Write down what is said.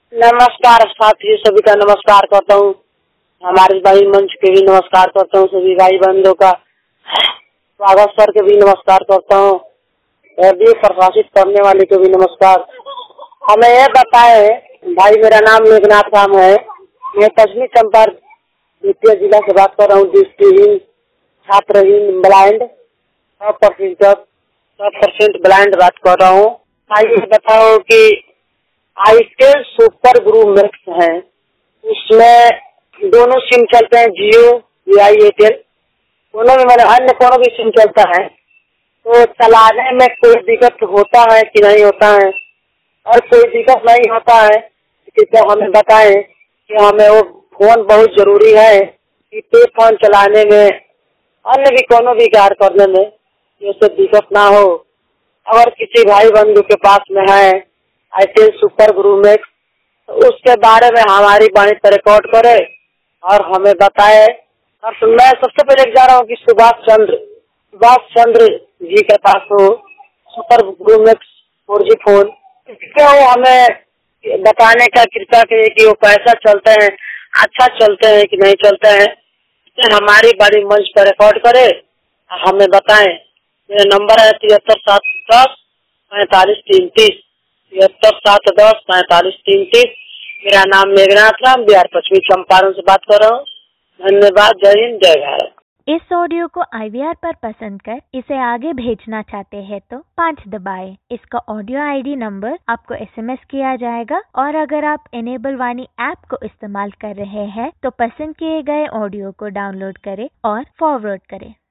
नमस्कार साथी, सभी का नमस्कार करता हूँ। हमारे भाई मंच के भी नमस्कार करता हूँ। सभी भाई बंधुओं का स्वागत सर के भी नमस्कार करता हूँ। रेडियो प्रकाशित करने वाले को भी नमस्कार। हमें यह बताए भाई, मेरा नाम मेघनाथ राम है। मैं पश्चिमी चंपारण द्वितीय जिला से बात कर रहा हूँ। दृष्टिहीन, छात्रहीन, ब्लाइंड 100% ब्लाइंड बात कर रहा हूँ। आइए बताओ कि आईटेल सुपर ग्रू मैक्स है, उसमें दोनों सिम चलते हैं, जियो या एयरटेल, दोनों में मैंने अन्य कोनो भी सिम चलता है। तो चलाने में कोई दिक्कत होता है कि नहीं होता है, और कोई दिक्कत नहीं होता है कृपया हमें बताएं कि हमें वो फोन बहुत जरूरी है कि पे फोन चलाने में, अन्य भी कोनो भी कार्य करने में जैसे दिक्कत ना हो। अगर किसी भाई बंधु के पास में है आईटेल सुपर ग्रू मैक्स, तो उसके बारे में हमारी वाणी पर रिकॉर्ड करे और हमें बताए। और मैं सबसे पहले जा रहा हूँ कि सुभाष चंद्र जी के पास हो सुपर ग्रू मैक्स 4G फोन, क्या वो हमें बताने का कृपया करिए कि वो कैसा चलते हैं, अच्छा चलते हैं कि नहीं चलते हैं। हमारी बड़ी मंच पर रिकॉर्ड करे, हमें बताएं। मेरा नंबर है 73-710-45-33, 73-710-45-33। मेरा नाम मेघनाथ राम, बिहार पश्चिमी चंपारण से बात कर रहा हूँ। धन्यवाद। जय हिंद, जय भारत। इस ऑडियो को IVR पर पसंद कर इसे आगे भेजना चाहते हैं तो 5 दबाएं। इसका ऑडियो ID नंबर आपको SMS किया जाएगा, और अगर आप इनेबल वाणी ऐप को इस्तेमाल कर रहे हैं तो पसंद किए गए ऑडियो को डाउनलोड करें और फॉरवर्ड करें।